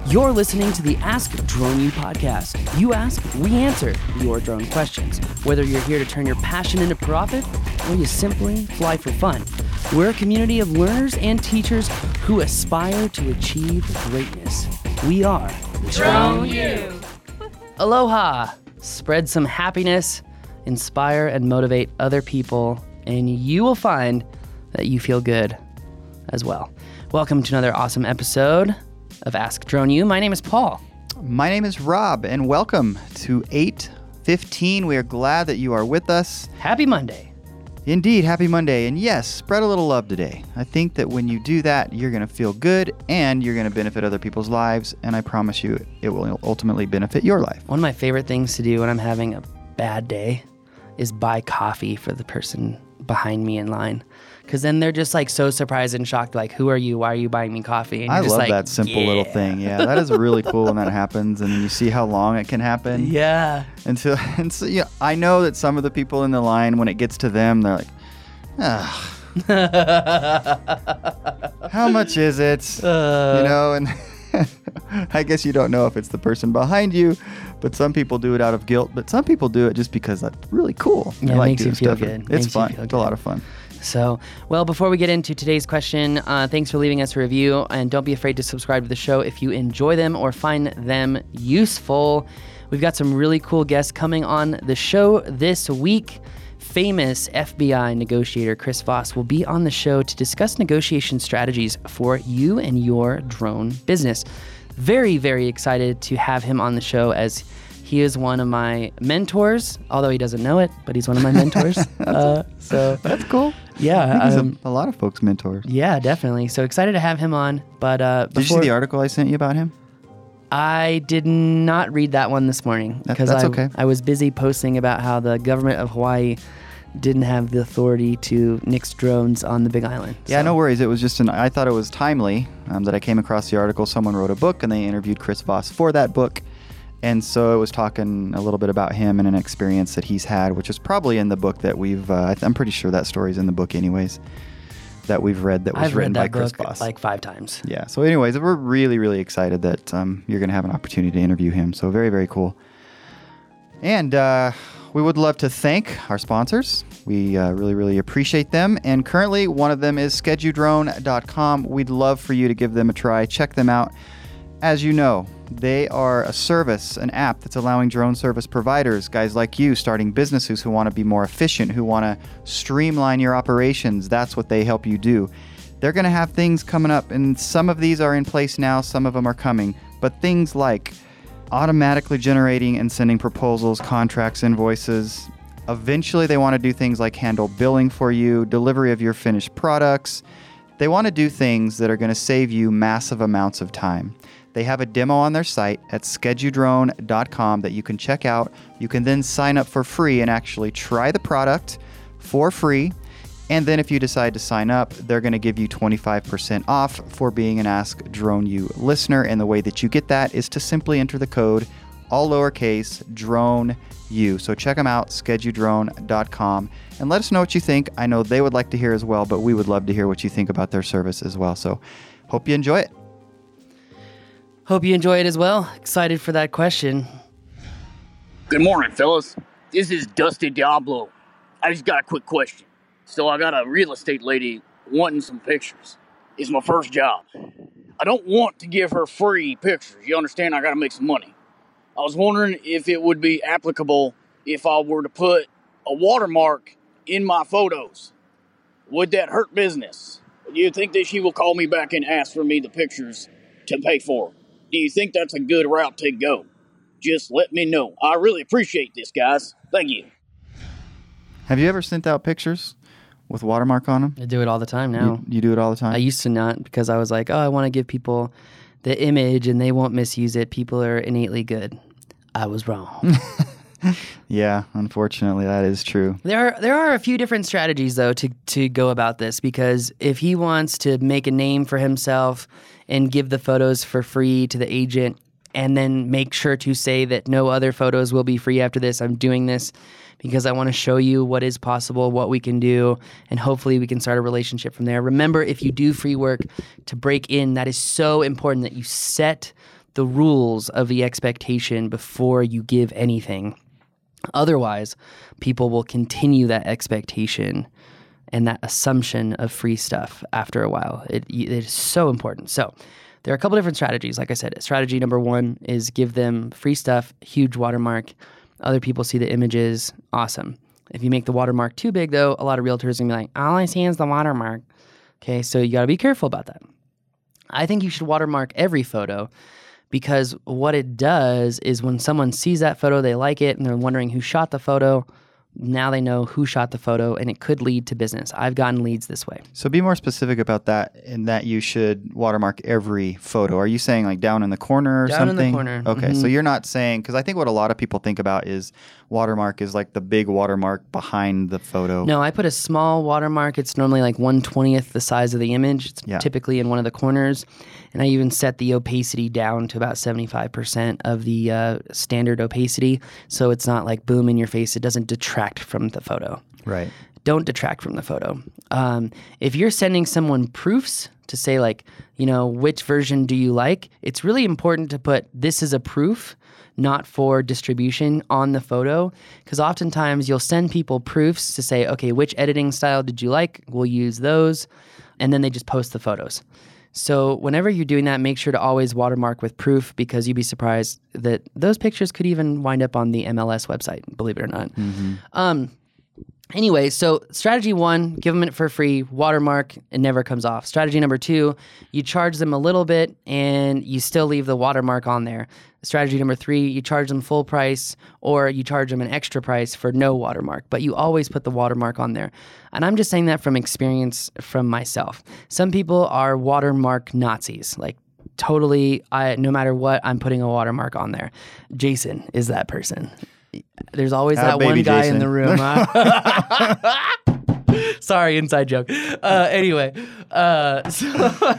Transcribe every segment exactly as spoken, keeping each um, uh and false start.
You're listening to the Ask Drone U podcast. You ask, we answer your drone questions. Whether you're here to turn your passion into profit or you simply fly for fun, we're a community of learners and teachers who aspire to achieve greatness. We are Drone U. Aloha! Spread some happiness, inspire and motivate other people, and you will find that you feel good as well. Welcome to another awesome episode of Ask Drone U. My name is Paul. My name is Rob, and welcome to eight fifteen. We are glad that you are with us. Happy Monday. Indeed, happy Monday. And yes, spread a little love today. I think that when you do that, you're going to feel good and you're going to benefit other people's lives. And I promise you, it will ultimately benefit your life. One of my favorite things to do when I'm having a bad day is buy coffee for the person behind me in line. Because then they're just like so surprised and shocked, like, who are you? Why are you buying me coffee? And I you're just love like, that simple yeah. little thing. Yeah, that is really cool when that happens. And you see how long it can happen. Yeah. Until, and so, yeah, I know that some of the people in the line, when it gets to them, they're like, ah, how much is it? Uh, you know, and I guess you don't know if it's the person behind you, but some people do it out of guilt, but some people do it just because that's really cool. Yeah, They it like makes you doing feel stuff. good. It's Makes you fun. feel It's good. a lot of fun. So, well, before we get into today's question, uh, thanks for leaving us a review, and don't be afraid to subscribe to the show if you enjoy them or find them useful. We've got some really cool guests coming on the show this week. Famous F B I negotiator Chris Voss will be on the show to discuss negotiation strategies for you and your drone business. Very, very excited to have him on the show, as he is one of my mentors, although he doesn't know it, but he's one of my mentors. uh, so That's cool. yeah, I think he's um, a, a lot of folks' mentors. yeah, definitely. So excited to have him on. But uh, Did you see before- the article I sent you about him? I did not read that one this morning That- because that's I, okay. I was busy posting about how the government of Hawaii didn't have the authority to nix drones on the Big Island. Yeah, So- no worries. It was just an, I thought it was timely um, that I came across the article. Someone wrote a book and they interviewed Chris Voss for that book. And so it was talking a little bit about him and an experience that he's had, which is probably in the book that we've, uh, I'm pretty sure that story's in the book anyways, that we've read that was I've written read by that Chris book Voss. like five times. Yeah. So anyways, we're really, really excited that um, you're going to have an opportunity to interview him. So very, very cool. And uh, we would love to thank our sponsors. We uh, really, really appreciate them. And currently one of them is schedule drone dot com. We'd love for you to give them a try. Check them out. As you know, they are a service, an app that's allowing drone service providers, guys like you, starting businesses who want to be more efficient, who want to streamline your operations. That's what they help you do. They're going to have things coming up, and some of these are in place now, some of them are coming. But things like automatically generating and sending proposals, contracts, invoices. Eventually, they want to do things like handle billing for you, delivery of your finished products. They want to do things that are going to save you massive amounts of time. They have a demo on their site at schedule drone dot com that you can check out. You can then sign up for free and actually try the product for free. And then if you decide to sign up, they're going to give you twenty-five percent off for being an Ask Drone U listener. And the way that you get that is to simply enter the code, all lowercase, Drone U. So check them out, schedule drone dot com, and let us know what you think. I know they would like to hear as well, but we would love to hear what you think about their service as well. So hope you enjoy it. Hope you enjoy it as well. Excited for that question. Good morning, fellas. This is Dusty Diablo. I just got a quick question. So I got a real estate lady wanting some pictures. It's my first job. I don't want to give her free pictures. You understand? I got to make some money. I was wondering if it would be applicable if I were to put a watermark in my photos. Would that hurt business? Do you think that she will call me back and ask for me the pictures to pay for? Do you think that's a good route to go? Just let me know. I really appreciate this, guys. Thank you. Have you ever sent out pictures with watermark on them? I do it all the time now. You, you do it all the time? I used to not, because I was like, oh, I want to give people the image and they won't misuse it. People are innately good. I was wrong. Yeah, unfortunately, that is true. There are there are a few different strategies though to to go about this, because if he wants to make a name for himself and give the photos for free to the agent and then make sure to say that no other photos will be free after this, I'm doing this because I want to show you what is possible, what we can do, and hopefully we can start a relationship from there. Remember, if you do free work, to break in, that is so important that you set the rules of the expectation before you give anything. Otherwise, people will continue that expectation and that assumption of free stuff after a while. It, it is so important. So there are a couple different strategies. Like I said, strategy number one is give them free stuff, huge watermark. Other people see the images. Awesome. If you make the watermark too big, though, a lot of realtors are going to be like, all I see is the watermark. Okay, so you got to be careful about that. I think you should watermark every photo, because what it does is when someone sees that photo, they like it, and they're wondering who shot the photo. Now they know who shot the photo, and it could lead to business. I've gotten leads this way. So be more specific about that, in that you should watermark every photo. Are you saying like down in the corner or Down something? in the corner. Okay, Mhm. so you're not saying, because I think what a lot of people think about is watermark is like the big watermark behind the photo. No, I put a small watermark. It's normally like one twentieth the size of the image. It's Yeah. typically in one of the corners. And I even set the opacity down to about seventy-five percent of the uh, standard opacity. So it's not like boom in your face. It doesn't detract from the photo. Right. Don't detract from the photo. Um, if you're sending someone proofs to say like, you know, which version do you like? It's really important to put this is a proof, not for distribution, on the photo. Because oftentimes you'll send people proofs to say, okay, which editing style did you like? We'll use those. And then they just post the photos. So whenever you're doing that, make sure to always watermark with proof, because you'd be surprised that those pictures could even wind up on the M L S website, believe it or not. Mm-hmm. Um, anyway, so strategy one, give them it for free, watermark, it never comes off. Strategy number two, you charge them a little bit and you still leave the watermark on there. Strategy number three, you charge them full price, or you charge them an extra price for no watermark, but you always put the watermark on there. And I'm just saying that from experience from myself. Some people are watermark Nazis, like totally, I, no matter what, I'm putting a watermark on there. Jason is that person. There's always Ah, that baby one guy Jason. in the room. Huh? Sorry, inside joke. Uh, anyway, uh, so,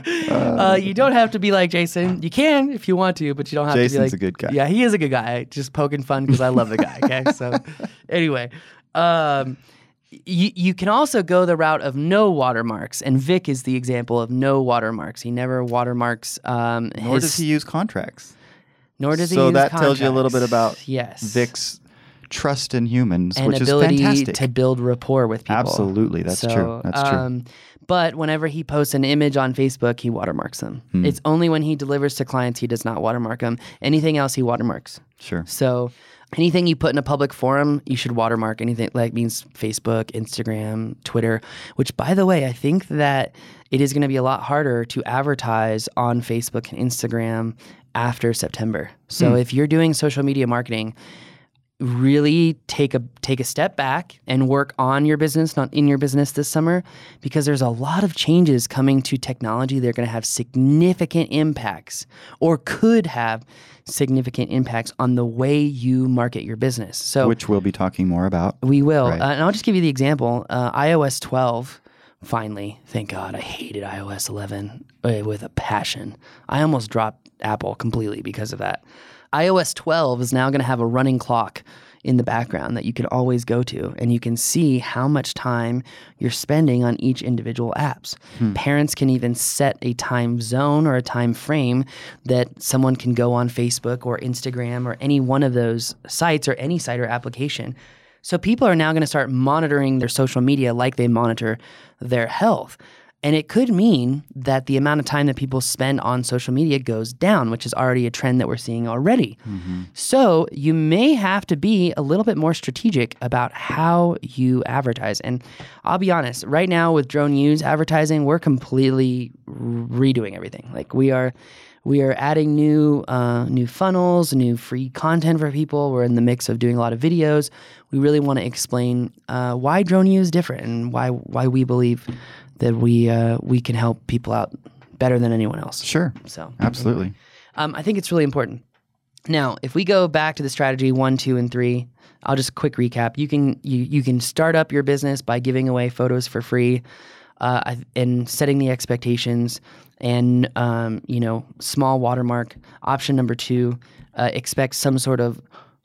uh, you don't have to be like Jason. You can if you want to, but you don't have Jason's to be like. a good guy. Yeah, he is a good guy. Just poking fun because I love the guy. Okay, so anyway, um, you you can also go the route of no watermarks, and Vic is the example of no watermarks. He never watermarks. Um, Nor his, does he use contracts. Nor does he So use that tells you a little bit contracts. about yes. Vic's trust in humans, and which is ability fantastic. to build rapport with people. Absolutely, that's So, true. That's true. um, But whenever he posts an image on Facebook, he watermarks them. Hmm. It's only when he delivers to clients he does not watermark them. Anything else he watermarks. Sure. So anything you put in a public forum, you should watermark. Anything like means Facebook, Instagram, Twitter, which by the way, I think that it is going to be a lot harder to advertise on Facebook and Instagram after September. So Hmm. if you're doing social media marketing, really take a take a step back and work on your business, not in your business this summer, because there's a lot of changes coming to technology. They're going to have significant impacts, or could have significant impacts on the way you market your business. So Which we'll be talking more about. we will. Right. Uh, and I'll just give you the example. Uh, i O S twelve, finally, thank God, I hated i O S eleven uh, with a passion. I almost dropped Apple completely because of that. i O S twelve is now going to have a running clock in the background that you can always go to, and you can see how much time you're spending on each individual apps. Hmm. Parents can even set a time zone or a time frame that someone can go on Facebook or Instagram or any one of those sites, or any site or application. So people are now going to start monitoring their social media like they monitor their health. And it could mean that the amount of time that people spend on social media goes down, which is already a trend that we're seeing already. Mm-hmm. So you may have to be a little bit more strategic about how you advertise. And I'll be honest, right now with Drone U's advertising, we're completely redoing everything. Like we are we are adding new uh, new funnels, new free content for people. We're in the mix of doing a lot of videos. We really want to explain uh, why Drone U is different, and why why we believe that we uh, we can help people out better than anyone else. Sure. So Absolutely. um, I think it's really important. Now, if we go back to the strategy one, two, and three, I'll just quick recap. You can you you can start up your business by giving away photos for free, uh, and setting the expectations, and um, you know, small watermark. Option number two, uh, expect some sort of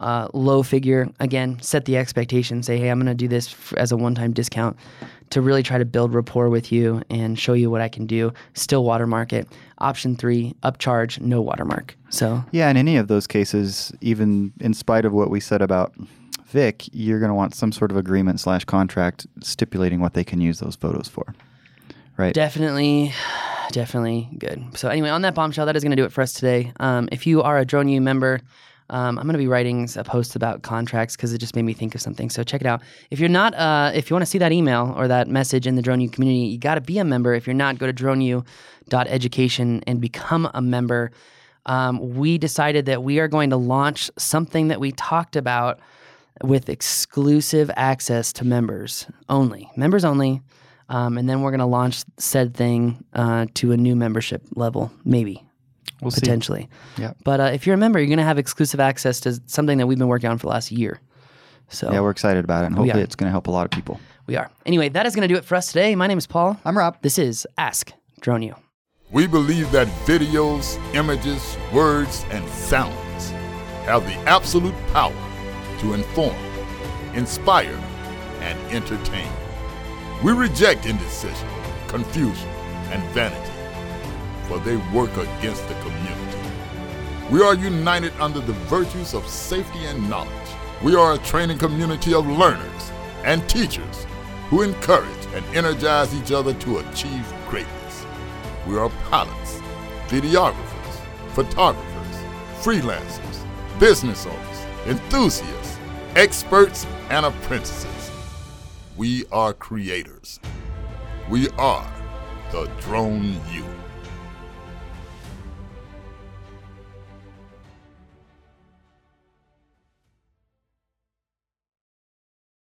uh, low figure. Again, set the expectation. Say, hey, I'm going to do this f- as a one-time discount to really try to build rapport with you and show you what I can do. Still watermark it. Option three, upcharge, no watermark. So Yeah, in any of those cases, even in spite of what we said about Vic, you're going to want some sort of agreement slash contract stipulating what they can use those photos for. Right. Definitely, definitely good. So anyway, on that bombshell, that is going to do it for us today. Um, if you are a DroneU member, um, I'm going to be writing a post about contracts because it just made me think of something. So check it out. If you're not, uh, if you want to see that email or that message in the DroneU community, you got to be a member. If you're not, go to droneu dot education and become a member. Um, we decided that we are going to launch something that we talked about with exclusive access to members only. Members only. Um, and then we're going to launch said thing uh, to a new membership level, maybe, We'll see. potentially. Yeah. But uh, if you're a member, you're going to have exclusive access to something that we've been working on for the last year. So Yeah, we're excited about it, and We hopefully are. it's going to help a lot of people. we are. Anyway, that is going to do it for us today. My name is Paul. I'm Rob. This is Ask DroneU. We believe that videos, images, words, and sounds have the absolute power to inform, inspire, and entertain. We reject indecision, confusion, and vanity, for they work against the community. We are united under the virtues of safety and knowledge. We are a training community of learners and teachers who encourage and energize each other to achieve greatness. We are pilots, videographers, photographers, freelancers, business owners, enthusiasts, experts, and apprentices. We are creators. We are the Drone U.